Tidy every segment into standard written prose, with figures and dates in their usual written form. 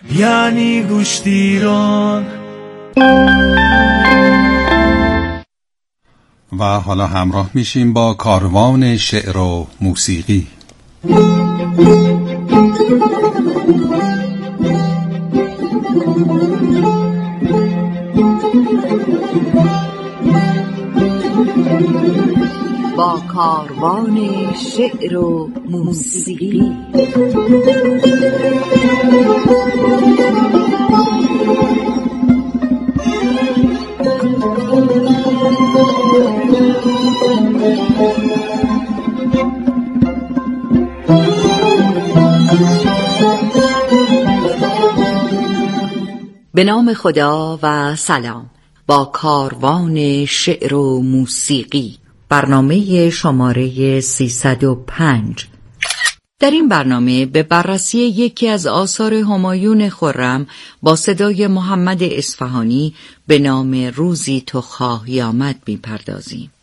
یعنی گوشت ایران. و حالا همراه میشیم با کاروان شعر و موسیقی. با کاروان شعر و موسیقی. به نام خدا و سلام. با کاروان شعر و موسیقی، برنامه شماره 305. در این برنامه به بررسی یکی از آثار همایون خرم با صدای محمد اصفهانی به نام روزی تو خواهی آمد می‌پردازیم.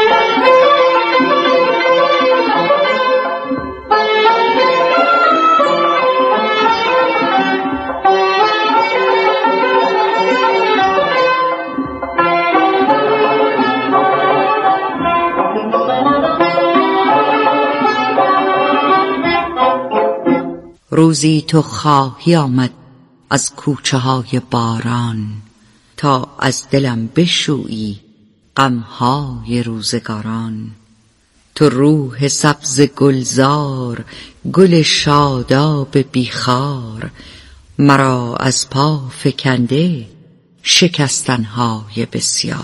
روزی تو خواهی آمد از کوچه های باران، تا از دلم بشویی غمهای روزگاران. تو روح سبز گلزار، گل شاداب بیخار، مرا از پا فکنده شکستنهای بسیار.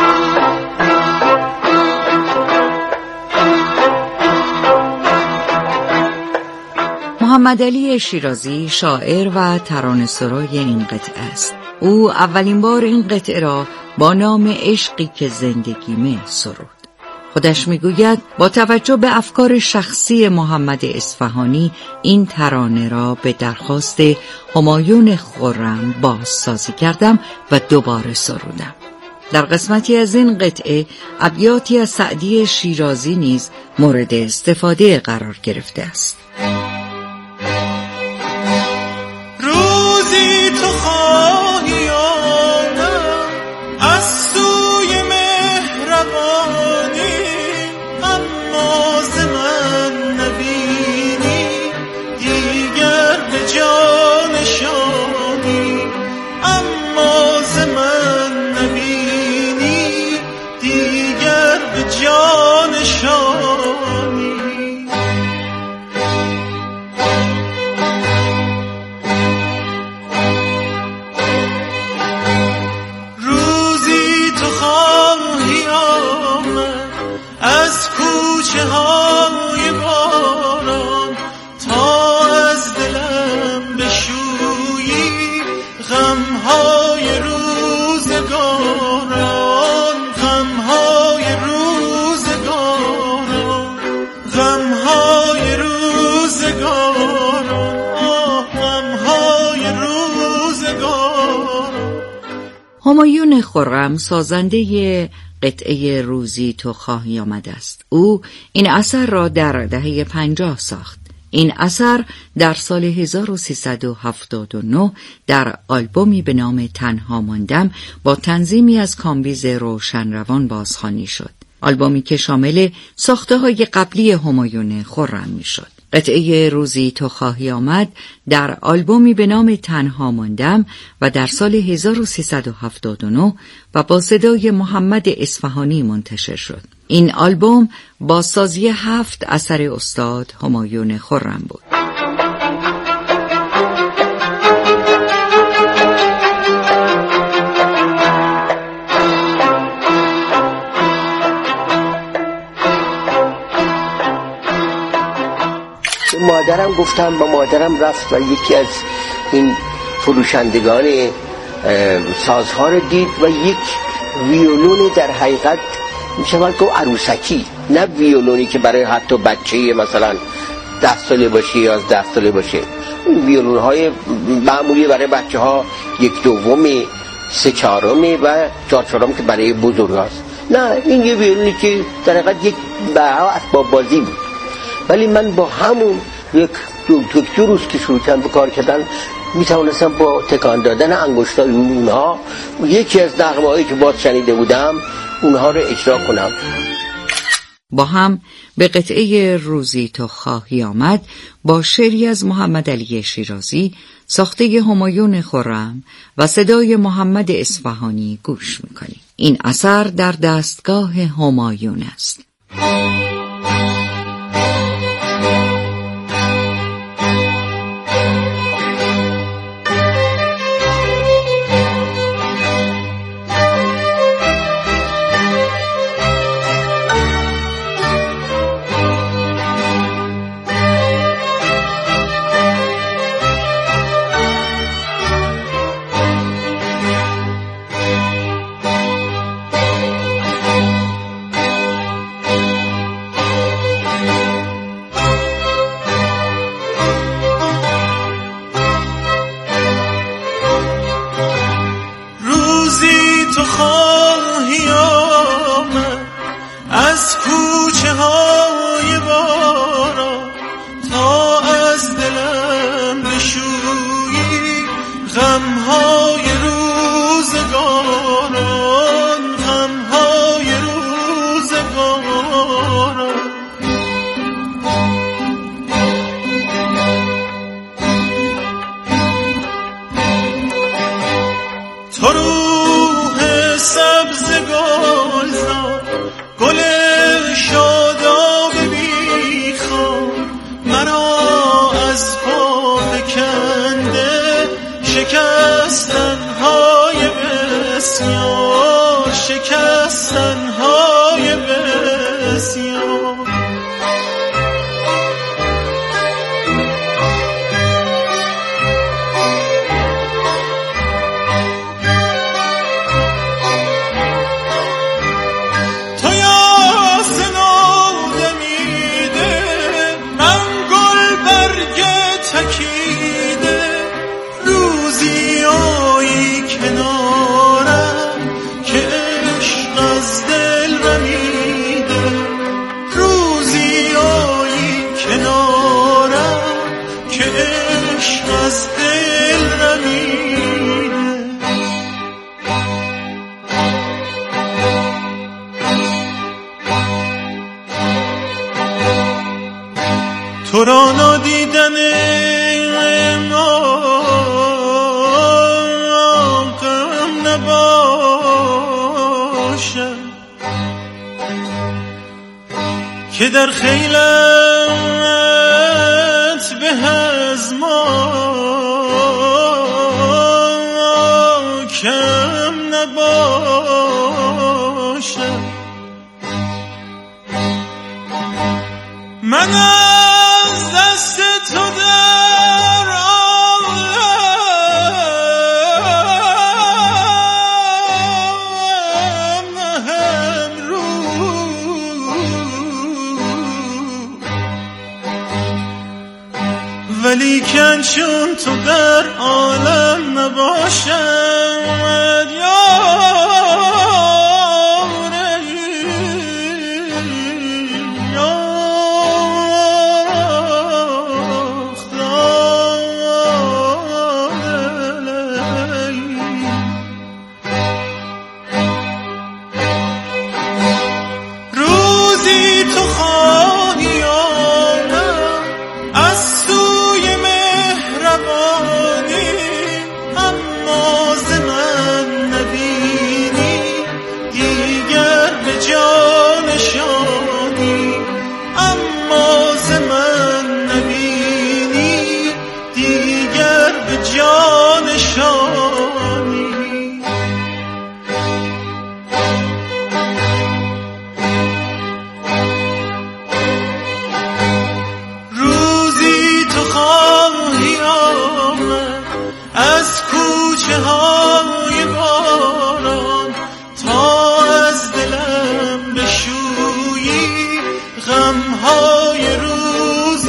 محمد علی شیرازی شاعر و ترانه‌سرای این قطعه است. او اولین بار این قطعه را با نام عشقی که زندگیمه سرود. خودش میگوید با توجه به افکار شخصی محمد اصفهانی این ترانه را به درخواست همایون خرم بازسازی کردم و دوباره سرودم. در قسمتی از این قطعه ابیاتی از سعدی شیرازی نیز مورد استفاده قرار گرفته است. تو خواهی آمد از سوی مهربانی، اما ز من نبینی دیگر به جانشانی. اما ز من نبینی دیگر به جانشانی. از کوچه های باران، تا از دلم بشویی غمهای روزگاران. غمهای روزگاران، غمهای روزگاران، غمهای روزگاران. همایون خرم سازنده قطعه روزی تو خواهی آمد است. او این اثر را در دهه 50 ساخت. این اثر در سال 1379 در آلبومی به نام تنها ماندم با تنظیمی از کامبیز روشنروان بازخوانی شد. آلبومی که شامل ساخته‌های قبلی همایون خرم می‌شد. قطعه روزی تو خواهی آمد در آلبومی به نام تنها ماندم و در سال 1379 و با صدای محمد اصفهانی منتشر شد. این آلبوم با سازی 7 اثر استاد همایون خرم بود. مادرم گفتم، با مادرم رفت و یکی از این فروشندگان سازها رو دید و یک ویولون در حقیقت میشود گفت عروسکی، نه ویولونی که برای حتی بچه مثلا 10 ساله باشه یا 11 ساله باشه. این ویولون های معمولی برای بچه ها 1/2 3/4 و 4/4 که برای بزرگ هاست. نه، این یه ویولونی که در حقیقت یک اسباب بازی بود. ولی من با همون یک دو روز که شروع کردم به کار کردن میتونستم با تکان دادن انگشتای اونها یکی از نغمه‌هایی که باز شنیده بودم اونها رو اجرا کنم. با هم به قطعه روزی تو خواهی آمد با شعری از محمد علی شیرازی ساخته همایون خرم و صدای محمد اصفهانی گوش میکنیم. این اثر در دستگاه همایون است. تو خواهی آمد از کوچه های باران تا از دلم بشویی غمهای روزگاران، غمهای روزگاران. تو سبز گلزار گل شاداب بیخواب مرا از پا فکنده شکستن‌های بسیار، شکستن‌های بسیار. تو را نادیدن غم نباشد که در خیلت به از ما کم نباشد. من از دست تو در عالم نهم رو، ولیکن چون تو در عالم نباشد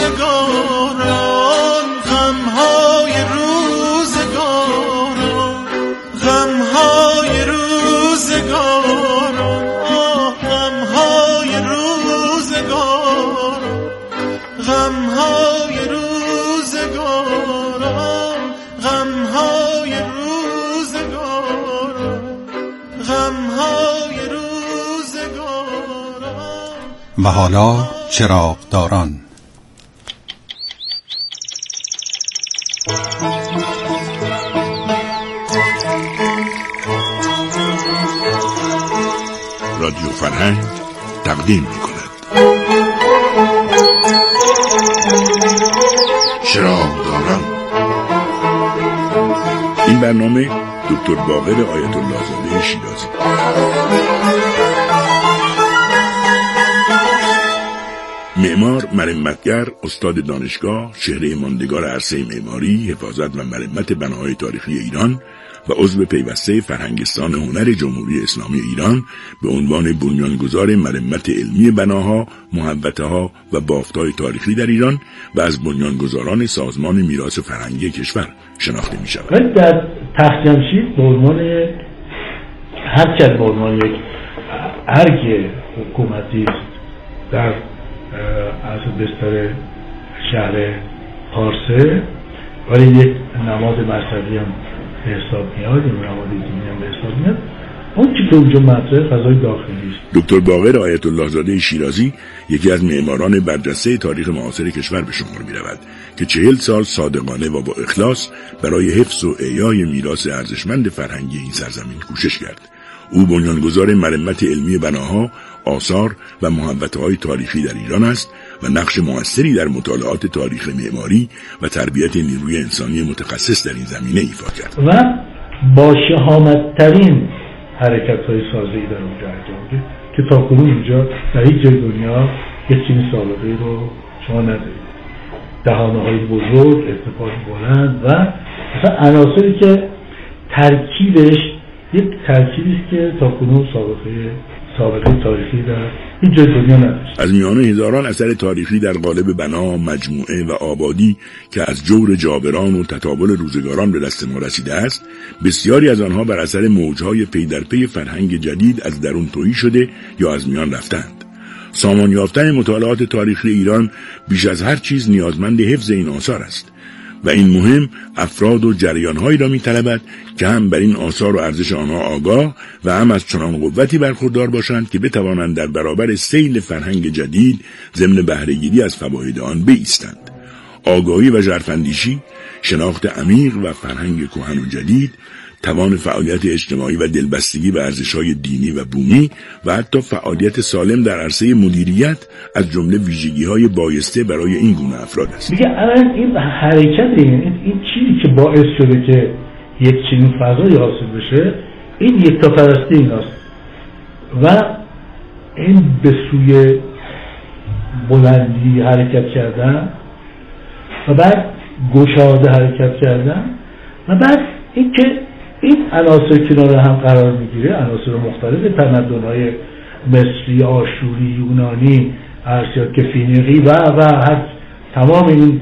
غمهای روزگاران. غمهای روزگاران، غمهای روزگاران. و حالا چراغداران. رادیو فرهنگ تقدیم می‌کند چراغداران. این برنامه دکتر باقر آیت الله زاده شیرازی. معمار، مرمتگر، استاد دانشگاه، چهره ماندگار عرصه معماری، حفاظت و مرمت بناهای تاریخی ایران و عضو پیوسته فرهنگستان هنر جمهوری اسلامی ایران به عنوان بنیانگذار مرمت علمی بناها، محوطه‌ها و بافت‌های تاریخی در ایران و از بنیانگذاران سازمان میراث فرهنگی کشور شناخته می‌شود. در تخت جمشید به عنوان هرچند به عنوان یک ارگ حکومتی در از بستر شهر پارسه، ولی یک نماد مذهبی هم به حساب میاد، یک نماد دینی هم به حساب میاد. اون چی که اونجا مطرح فضای داخلی است. دکتر باقر آیت الله زاده شیرازی یکی از معماران برجسته تاریخ معاصر کشور به شمار می‌رود که 40 سال صادقانه و با اخلاص برای حفظ و احیای میراث ارزشمند فرهنگی این سرزمین کوشش کرد. او بنیانگذار مرمت علمی بناها، آثار و محوطه‌های تاریخی در ایران است و نقش موثری در مطالعات تاریخ معماری و تربیت نیروی انسانی متخصص در این زمینه ایفا کرد و با شهامت‌ترین حرکت‌های سازی در اونجا انجام داد که تاکنون اینجا در هیچ جای دنیا یک چنین سابقه‌ای رو شما ندارید. دهانه‌های بزرگ، ارتفاع بلند و مثلا عناصری که ترکیبش یک ترکیبی است که تاکنون سابقه تاریخی در این جای دنیا نداشت. از میان هزاران اثر تاریخی در قالب بنا، مجموعه و آبادی که از جور جابران و تطاول روزگاران به دست ما رسیده است، بسیاری از آنها بر اثر موجهای پی در پی فرهنگ جدید از درون تهی شده یا از میان رفتند. سامان یافتن مطالعات تاریخی ایران بیش از هر چیز نیازمند حفظ این آثار است و این مهم افراد و جریان‌هایی را می‌طلبد که هم بر این آثار و ارزش آنها آگاه و هم از چنان قوتی برخوردار باشند که بتوانند در برابر سیل فرهنگ جدید ضمن بهره‌گیری از فواید آن بایستند. آگاهی و ژرف‌اندیشی، شناخت عمیق و فرهنگ کهن و جدید، توان فعالیت اجتماعی و دلبستگی به ارزش‌های دینی و بومی و حتی فعالیت سالم در عرصه مدیریت از جمله ویژگی‌های بایسته برای این گونه افراد است. دیگه الان این حرکت این چیزی که باعث شده که یک چنین فضایی حاصل بشه، این یکتاپرستی ایناست و این به سوی بلندی حرکت کردن و بعد گشاده حرکت کردن و بعد این که این عناصر کنار هم قرار میگیره، عناصر مختلف تمدن‌های مصری، آشوری، یونانی، ارسیاک فینیقی و هر تمام این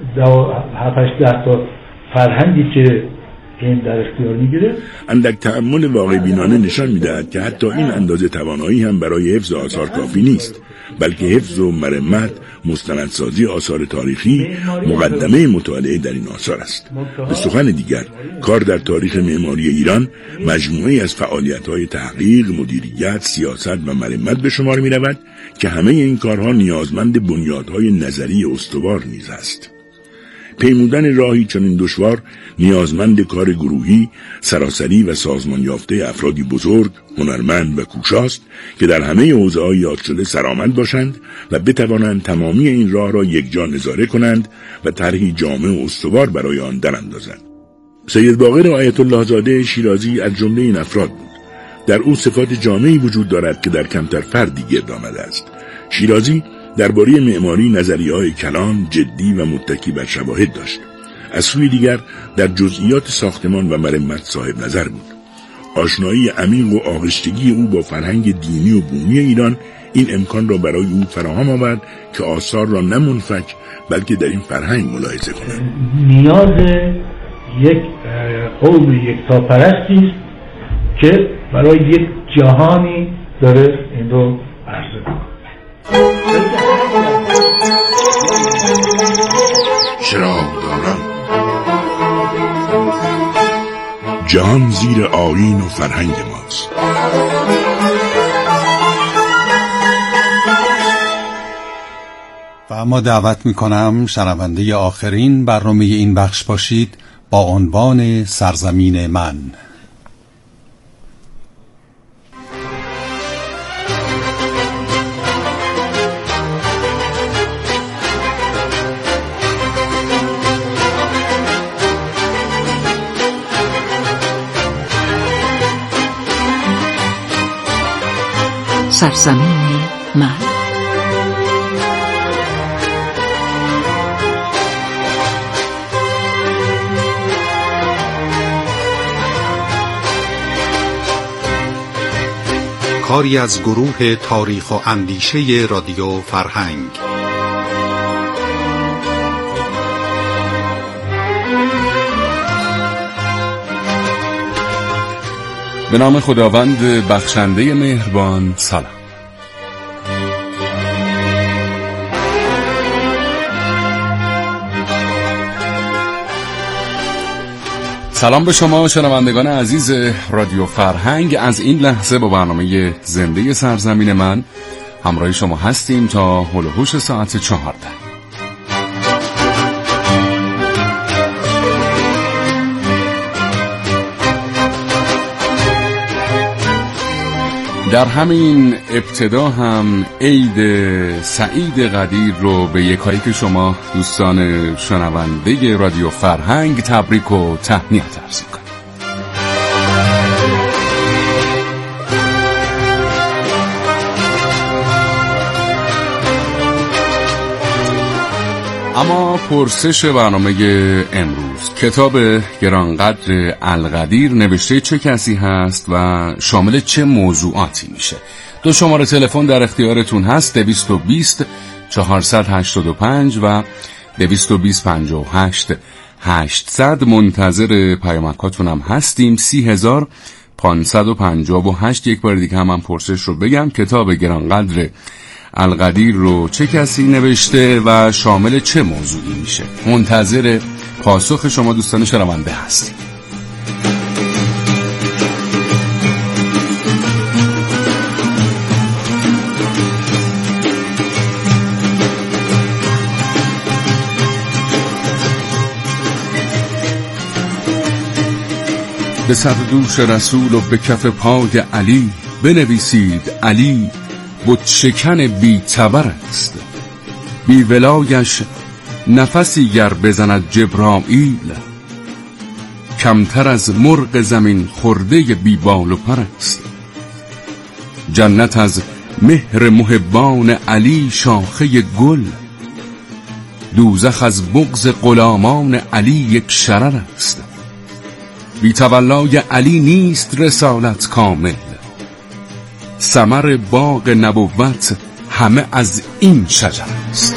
7-8 تا فرهنگی که این در اختیار میگیره. اندک تأمل واقع بینانه نشان میدهد که حتی این اندازه توانایی هم برای حفظ آثار کافی نیست، بلکه حفظ و مرمت، مستندسازی آثار تاریخی مقدمه مطالعه در این آثار است. به سخن دیگر، کار در تاریخ معماری ایران مجموعه‌ای از فعالیت‌های تحقیق، مدیریت، سیاست و مرمت به شمار می‌رود که همه این کارها نیازمند بنیادهای نظری استوار نیز است. پیمودن راهی چنین دشوار نیازمند کار گروهی، سراسری و سازمان یافته افرادی بزرگ، هنرمند و کوشاست که در همه حوزه‌های یاد شده سرآمد باشند و بتوانند تمامی این راه را یکجا نظاره کنند و طرحی جامع و استوار برای آن دراندازند. سید باقر آیت الله زاده شیرازی از جمله این افراد بود. در او صفات جامعی وجود دارد که در کمتر فردی گرد آمده است. شیرازی درباره معماری نظریه‌های کلان، جدی و متکی بر شواهد داشت. از سوی دیگر در جزئیات ساختمان و مرمت صاحب نظر بود. آشنایی عمیق و آغشتگی او با فرهنگ دینی و بومی ایران این امکان را برای او فراهم آورد که آثار را نه منفک بلکه در این فرهنگ ملاحظه کند. نیاز یک قوم یکتاپرستی است که برای یک جهانی داره این رو عرضه می‌کنه. چراغداران. جهان زیر آیین و فرهنگ ماست. و اما دعوت میکنم شنونده آخرین برنامه این بخش باشید با عنوان سرزمین من. سرزمین من. کاری از گروه تاریخ و اندیشه رادیو فرهنگ. به نام خداوند بخشنده مهربان. سلام. سلام به شما شنوندگان عزیز رادیو فرهنگ. از این لحظه با برنامه زنده سرزمین من همراه شما هستیم تا هول و هوش ساعت 14. در همین ابتدا هم عید سعید قدیر رو به یکایی که شما دوستان شنونده رادیو فرهنگ تبریک و تهنیت عرض می‌کنم. اما پرسش برنامه امروز: کتاب گرانقدر القدیر نوشته چه کسی هست و شامل چه موضوعاتی میشه؟ 2 شماره تلفن در اختیارتون هست: 220 485 و 220 58 800. منتظر پیامکاتون هم هستیم. 30558. یک بار دیگه هم پرسش رو بگم: کتاب گرانقدر القدیر رو چه کسی نوشته و شامل چه موضوعی میشه؟ منتظر پاسخ شما دوستان شنونده هستیم. به سر دوش رسول و به کف پای علی بنویسید: علی بت شکن بی تبر است، بی ولایش نفسی گر بزند جبرائیل، کمتر از مرغ زمین خورده بی بال و پر است. جنت از مهر محبان علی شاخه گل، دوزخ از بغض غلامان علی یک شرر است. بی تولای علی نیست رسالت کامل، ثمر باغ نبوت همه از این شجر است.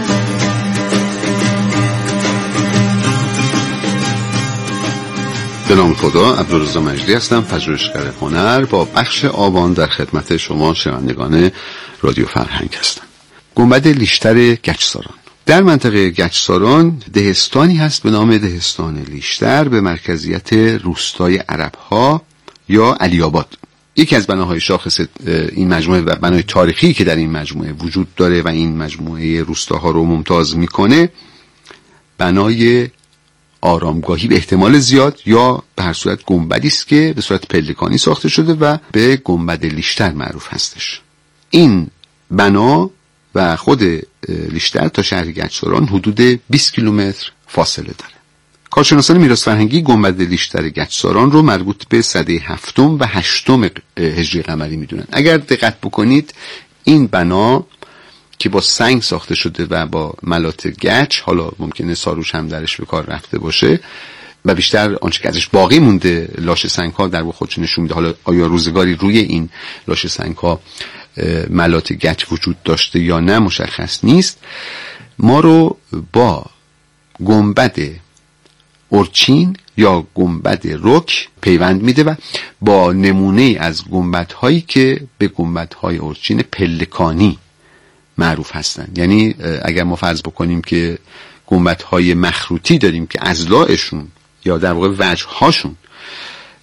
به نام خدا. عبدالرضا مجدی هستم، پژوهشگر هنر، با بخش آبان در خدمت شما شنوندگان رادیو فرهنگ هستم. گنبد لیشتر گچساران. در منطقه گچساران دهستانی هست به نام دهستان لیشتر به مرکزیت روستای عرب‌ها یا علی آباد. یکی از بناهای شاخص این مجموعه و بنای تاریخی که در این مجموعه وجود داره و این مجموعه روستاها رو ممتاز میکنه، بنای آرامگاهی به احتمال زیاد یا به هر صورت گنبدی است که به صورت پلکانی ساخته شده و به گنبد لیشتر معروف هستش. این بنا و خود لیشتر تا شهر گچساران حدود 20 کیلومتر فاصله داره. کارشناسان میراث فرهنگی گنبد لیشتر گچساران رو مربوط به سده 7 و 8 هجری قمری میدونن. اگر دقت بکنید این بنا که با سنگ ساخته شده و با ملات گچ، حالا ممکنه ساروش هم درش به کار رفته باشه و بیشتر آنچه که ازش باقی مونده لاشه سنگ ها در واقع خودش نشون میده. حالا آیا روزگاری روی این لاشه سنگ ها ملات گچ وجود داشته یا نه مشخص نیست. ما رو با گنبد اورچین یا گنبد رک پیوند میده و با نمونه از گنبدهایی که به گنبدهای اورچین پلکانی معروف هستند. یعنی اگر ما فرض بکنیم که گنبدهای مخروطی داریم که اضلاعشون یا در واقع وجه‌هاشون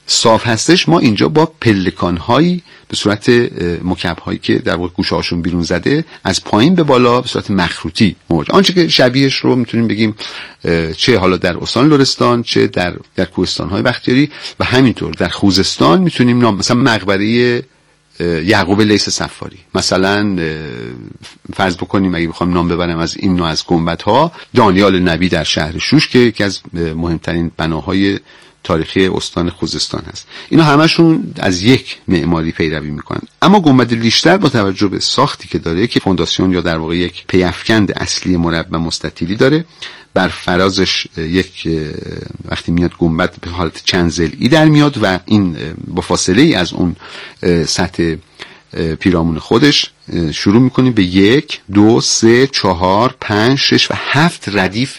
صاف هستش ما اینجا با پلکان‌هایی به صورت مکعب‌هایی که در واقع گوشه‌هاشون بیرون زده از پایین به بالا به صورت مخروطی موج، آنچه که شبیهش رو میتونیم بگیم چه حالا در استان لرستان چه در کوهستان‌های بختیاری و همینطور در خوزستان میتونیم مثلا مقبره یعقوب لیث صفاری، مثلا فرض بکنیم اگه بخوام نام ببرم از این نوع از گنبدها، دانیال نبی در شهر شوش که یکی از مهمترین بناهای تاریخی استان خوزستان هست. اینا همشون از یک معماری پیروی میکنن. اما گنبد لیشتر با توجه به ساختی که داره که فونداسیون یا در واقع یک پیافکند اصلی مربع مستطیلی داره، بر فرازش یک وقتی میاد گنبد به حالت چند ضلعی در میاد و این با فاصله ای از اون سطح پیرامون خودش شروع میکنیم به 1 2 3 4 5 6 و 7 ردیف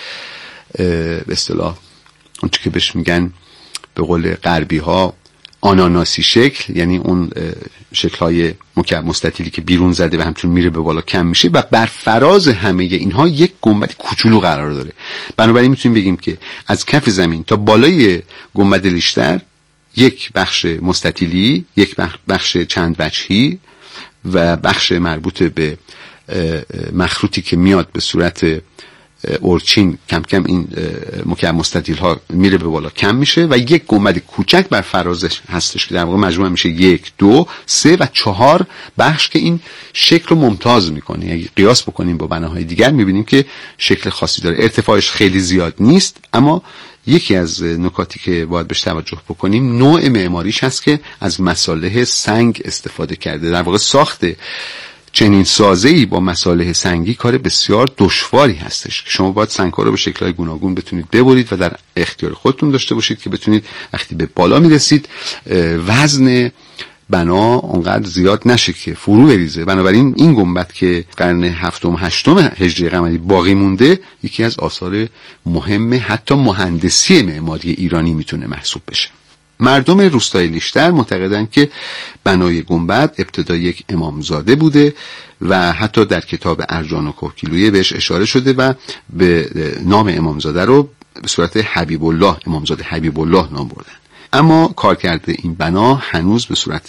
به اصطلاح اون چه که بهش میگن به قول غربی ها آناناسی شکل، یعنی اون شکل های مکعب مستطیلی که بیرون زده و همچون میره به بالا کم میشه و بر فراز همه اینها یک گنبد کوچولو قرار داره. بنابراین میتونیم بگیم که از کف زمین تا بالای گنبد لیشتر یک بخش مستطیلی، یک بخش چند وجهی و بخش مربوط به مخروطی که میاد به صورت اورچین کم کم این مکعب مستطیل ها میره به بالا کم میشه و یک گنبد کوچک بر فرازش هستش که در واقع مجموع میشه 1 2 3 و 4 بخش که این شکل رو ممتاز میکنه. اگه قیاس بکنیم با بناهای دیگر میبینیم که شکل خاصی داره. ارتفاعش خیلی زیاد نیست، اما یکی از نکاتی که باید بهش توجه بکنیم نوع معماریش هست که از مصالح سنگ استفاده کرده. در واقع ساخت چنین سازه‌ای با مصالح سنگی کار بسیار دشواری هستش که شما باید سنگ‌ها رو به شکل‌های گوناگون بتونید ببرید و در اختیار خودتون داشته باشید که بتونید وقتی به بالا میرسید وزن بنا اونقدر زیاد نشه که فرو بریزه. بنابراین این گنبد که قرن 7 و 8 هجری قمری باقی مونده یکی از آثار مهم حتی مهندسی معماری ایرانی میتونه محسوب بشه. مردم روستای لیشتر معتقدند که بنای گنبد ابتدا یک امامزاده بوده و حتی در کتاب ارجان و کهگیلویه بهش اشاره شده و به نام امامزاده رو به صورت حبیب الله، امامزاده حبیب الله نام بردن. اما کارکرد این بنا هنوز به صورت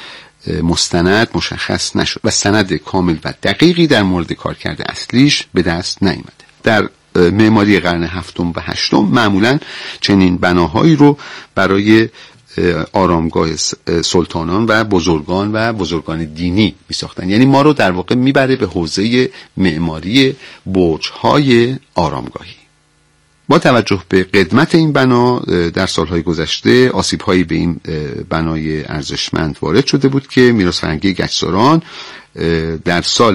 مستند مشخص نشد و سند کامل و دقیقی در مورد کارکرد اصلیش به دست نیامده. در معماری قرن 7 و 8 معمولاً چنین بناهایی رو برای آرامگاه سلطانان و بزرگان دینی می ساختن. یعنی ما رو در واقع میبره به حوزه معماری برج‌های آرامگاهی. با توجه به قدمت این بنا در سالهای گذشته آسیب‌هایی به این بنای ارزشمند وارد شده بود که میراث فرهنگی گچساران در سال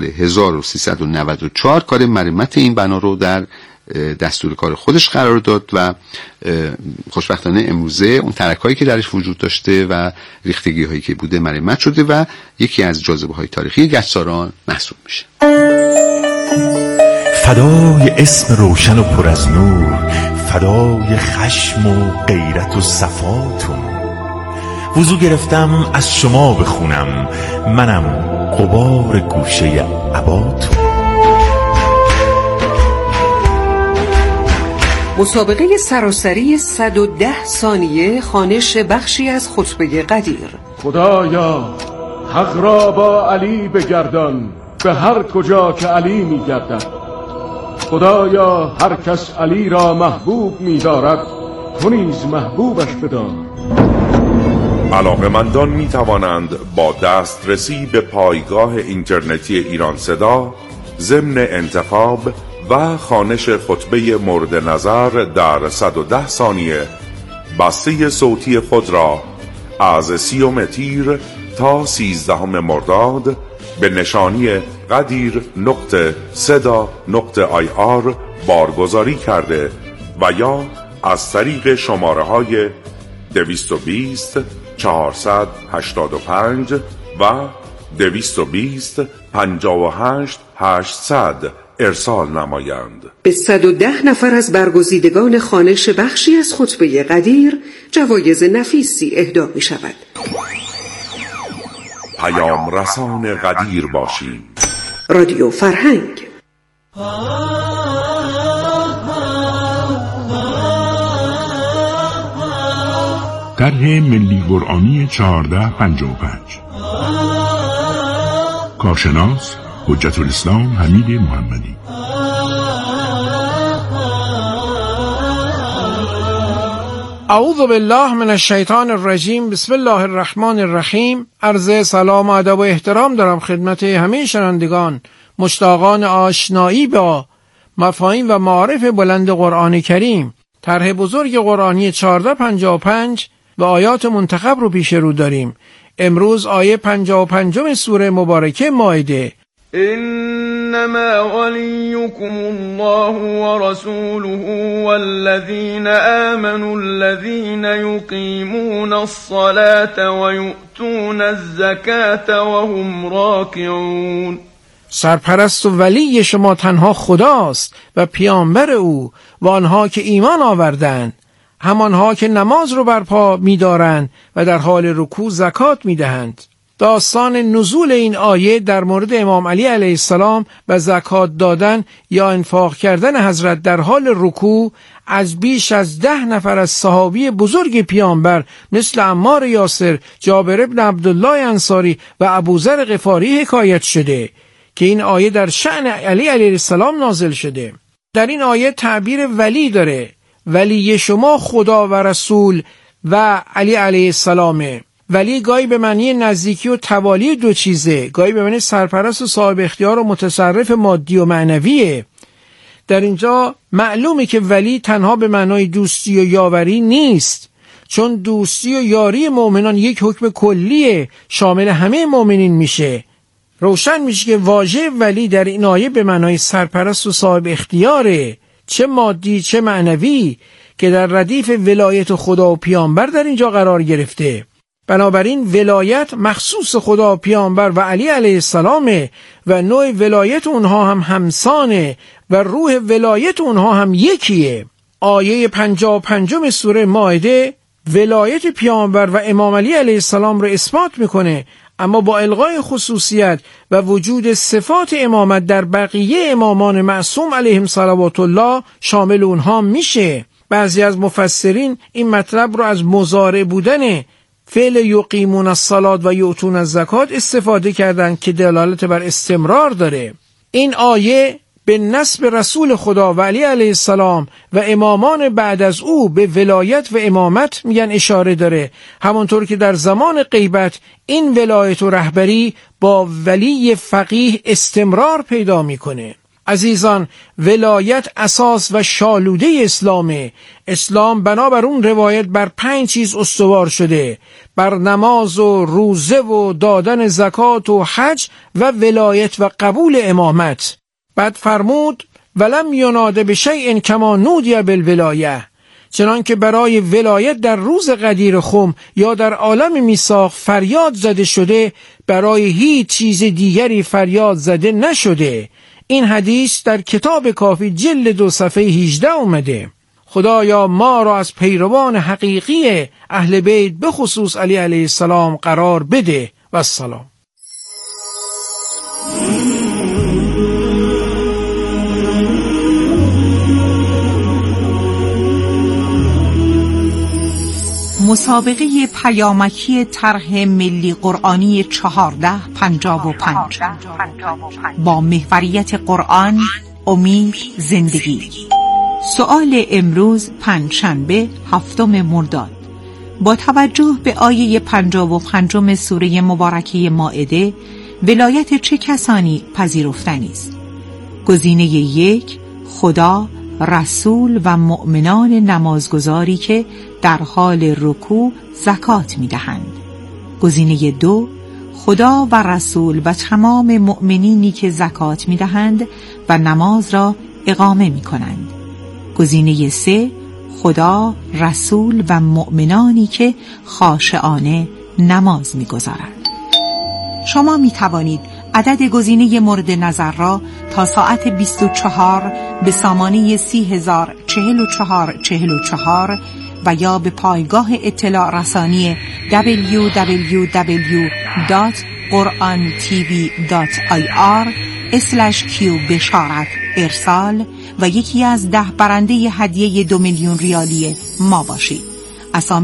1394 کار مرمت این بنا رو در دستور کار خودش قرار داد و خوشبختانه امروزه اون ترک‌هایی که درش وجود داشته و ریختگی‌هایی که بوده مرمت شده و یکی از جاذبه‌های تاریخی گچساران محسوب میشه. فدای اسم روشن و پر از نور، فدای خشم و غیرت و صفاتون، وضو گرفتم از شما بخونم، منم غبار گوشه عباتون. مسابقه سراسری 110 ثانیه خوانش بخشی از خطبه قدیر. خدایا حق را با علی بگردان به هر کجا که علی میگردد. خدایا هر کس علی را محبوب می‌دارد تو نیز محبوبش بدار. علاقه‌مندان می‌توانند با دسترسی به پایگاه اینترنتی ایران صدا ضمن انتخاب و خوانش خطبه مورد نظر در 110 ثانیه بسته صوتی خود را از 30 تیر تا 13 مرداد به نشانی qadir.seda.ir بارگذاری کرده و یا از طریق شماره‌های 220 485 و 220 58 800 ارسال نمایند. به 110 نفر از برگزیدگان خوانش بخشی از خطبه قدیر جوایز نفیسی اهدا می شود. پیام رسان قدیر باشیم. رادیو فرهنگ. طرح ملی قرآنی 1455. کارشناس حجت الاسلام حمید محمدی. اعوذ بالله من الشیطان الرجیم. بسم الله الرحمن الرحیم. عرض سلام و ادب و احترام دارم خدمت همه شنوندگان مشتاقان آشنایی با مفاهیم و معارف بلند قرآن کریم. طرح بزرگ قرآنی 1455 و آیات منتخب رو پیش رو داریم. امروز آیه 55 سوره مبارکه مائده. انما وليكم الله ورسوله والذين آمنوا الذين يقيمون الصلاة ويؤتون الزكاة وهم راكعون. سرپرست و ولی شما تنها خداست و پیامبر او و آنها که ایمان آوردند، همانها که نماز رو برپا می‌دارند و در حال رکوع زکات می‌دهند. داستان نزول این آیه در مورد امام علی علیه السلام و زکات دادن یا انفاق کردن حضرت در حال رکوع از بیش از 10 نفر از صحابی بزرگ پیامبر مثل عمار یاسر، جابر ابن عبدالله انصاری و ابوذر غفاری حکایت شده که این آیه در شأن علی علیه السلام نازل شده. در این آیه تعبیر ولی داره. ولی شما خدا و رسول و علی علیه السلامه. ولی گاهی به معنی نزدیکی و توالی دو چیزه، گاهی به معنی سرپرست و صاحب اختیار و متصرف مادی و معنویه. در اینجا معلومه که ولی تنها به معنای دوستی و یاوری نیست، چون دوستی و یاری مؤمنان یک حکم کلیه، شامل همه مؤمنین میشه. روشن میشه که واژه ولی در این آیه به معنای سرپرست و صاحب اختیاره، چه مادی چه معنوی، که در ردیف ولایت خدا و پیامبر در اینجا قرار گرفته. بنابراین ولایت مخصوص خدا و پیامبر و علی علیه السلامه و نوع ولایت اونها هم همسانه و روح ولایت اونها هم یکیه. آیه 55 سوره مائده ولایت پیامبر و امام علی علیه السلام رو اثبات میکنه، اما با الغای خصوصیت و وجود صفات امامت در بقیه امامان معصوم علیهم صلوات الله شامل اونها میشه. بعضی از مفسرین این مطلب رو از مضارع بودن فعل یقیمون الصلاة و یؤتون الزکات استفاده کردن که دلالت بر استمرار داره. این آیه به نسب رسول خدا و علی علیه السلام و امامان بعد از او به ولایت و امامت میگن اشاره داره، همونطور که در زمان غیبت این ولایت و رهبری با ولی فقیه استمرار پیدا میکنه. عزیزان، ولایت اساس و شالوده اسلامه. اسلام بنابر اون روایت بر 5 چیز استوار شده: بر نماز و روزه و دادن زکات و حج و ولایت و قبول امامت. بعد فرمود ولم یناده بشیء کما نودی بالولایه، چنان که برای ولایت در روز غدیر خم یا در عالم میثاق فریاد زده شده، برای هیچ چیز دیگری فریاد زده نشده. این حدیث در کتاب کافی جلد 2 صفحه 18 اومده. خدایا ما را از پیروان حقیقی اهل بیت به خصوص علی علیه السلام قرار بده. و السلام. مسابقه پیامکی طرح ملی قرآنی 1455 با محوریت قرآن، امید، زندگی. سؤال امروز پنجشنبه 7 مرداد. با توجه به آیه 55 سوره مبارکه مائده، ولایت چه کسانی پذیرفتنی است؟ گزینه 1 خدا، رسول و مؤمنان نمازگزاری که در حال رکوع زکات می‌دهند. گزینه 2 خدا و رسول و تمام مؤمنینی که زکات می‌دهند و نماز را اقامه می‌کنند. گزینه 3 خدا، رسول و مؤمنانی که خاشعانه نماز می‌گزارند. شما می‌توانید عدد گزینه مورد نظر را تا ساعت 24 به سامانه 30,044,44 و یا به پایگاه اطلاع رسانی www.qurantv.ir/q بشارت ارسال و یکی از 10 برنده هدیه 2 میلیون ریالی ما باشید.